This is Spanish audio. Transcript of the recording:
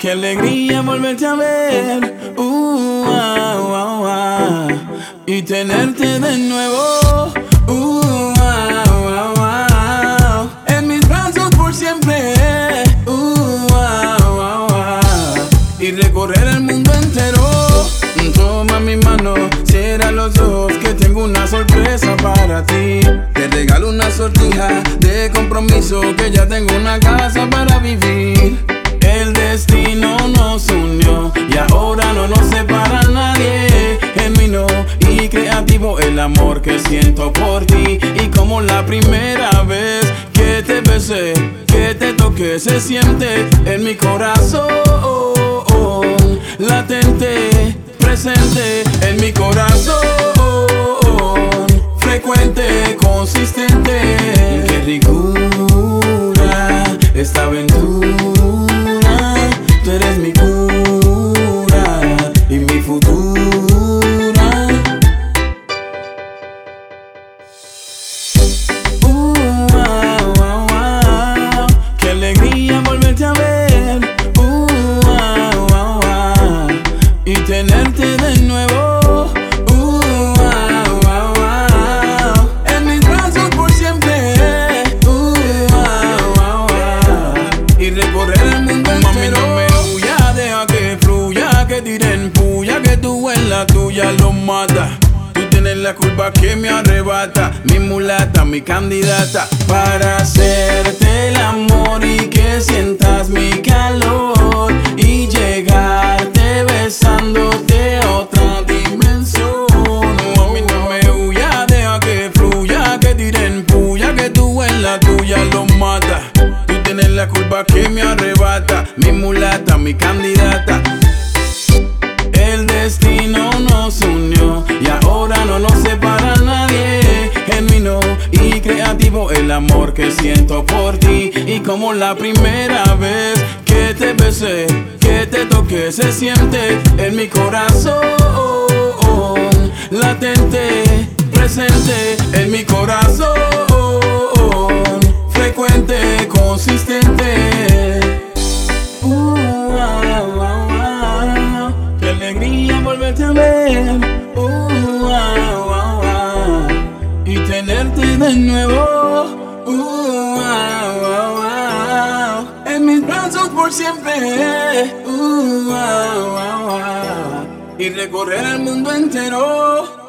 Qué alegría volverte a ver, y tenerte de nuevo, en mis brazos por siempre, y recorrer el mundo entero. Toma mi mano, cierra los ojos que tengo una sorpresa para ti. Te regalo una sortija de compromiso, que ya tengo una casa para vivir. El destino nos unió y ahora no nos separa nadie. Genuino y creativo el amor que siento por ti. Y como la primera vez que te besé, que te toqué, se siente en mi corazón, latente, presente en mi corazón, frecuente, consistente. Qué ricura esta aventura. Tú eres mi cura y mi futura. Qué alegría volverte a ver, y tenerte de nuevo, en mis brazos por siempre, y recorrer el mundo entero. Mami, no me huya, deja que fluya, que tiren puya, que tú en la tuya lo mata. Tú tienes la culpa que me arrebata, mi mulata, mi candidata, para hacerte el amor y que sientas mi calor y llegarte besándote a otra dimensión. Mami, no me huya, deja que fluya, que tiren puya, que tú en la tuya lo mata. Tú tienes la culpa que me arrebata, mi mulata, mi candidata. El destino nos unió y ahora no nos separa nadie. Genuino y creativo el amor que siento por ti. Y como la primera vez que te besé, que te toqué, se siente en mi corazón, latente, presente en mi corazón, frecuente, consistente. Qué alegría volverte a ver, y tenerte de nuevo, en mis brazos por siempre, y recorrer el mundo entero.